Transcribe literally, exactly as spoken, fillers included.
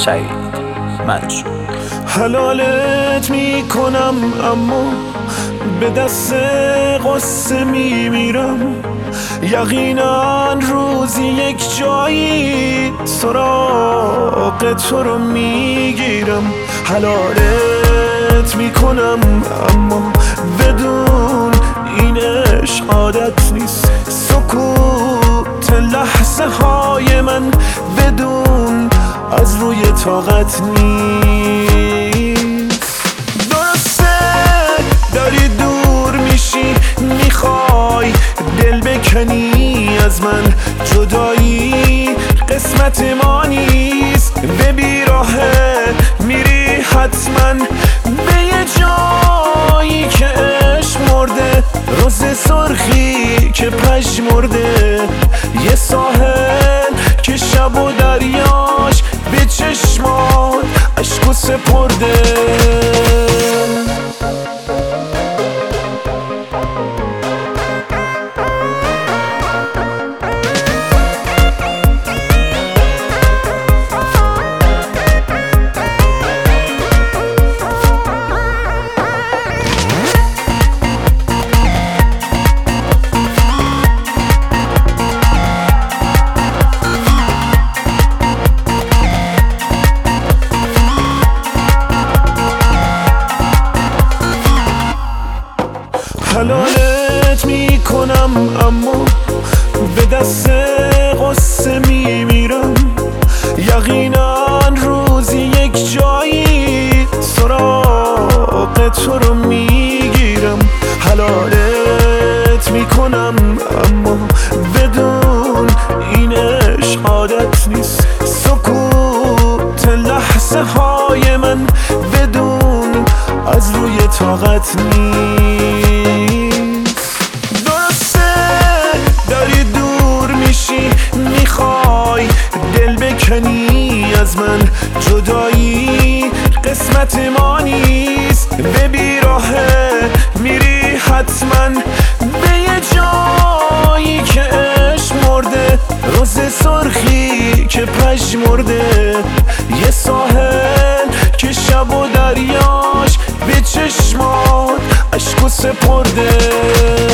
سعید منصور. حلالت میکنم اما به دست قصه میمیرم، یقینا روزی یک جایی سراغ تو رو میگیرم. حلالت میکنم اما بدون این عشق عادت نیست، سکوت لحظه های من بدون از روی طاقت نیست. درسته داری دور میشی، میخوای دل بکنی از من، جدایی قسمت ما نیست، به بیراهه میری حتما به یه جایی که عشق مرده، روز سرخی که پژمرده، یه ساحل که شب و دریاش به چشمات عشق و سپرده. حلالت میکنم اما به دست قصه میمیرم، یقینا روزی یک جایی سراغ تو رو میگیرم. حلالت میکنم اما بدون این عشق عادت نیست، سکوت لحظه های من بدون از روی طاقت نیست. درسته داری دور میشی، میخوای دل بکنی از من، جدایی قسمت ما نیست، به بیراهه میری حتما به یه جایی که عشق مرده، روز سرخی که پژمرده، یه ساحل که شب و دریاش به چشمات عشق و سپرده.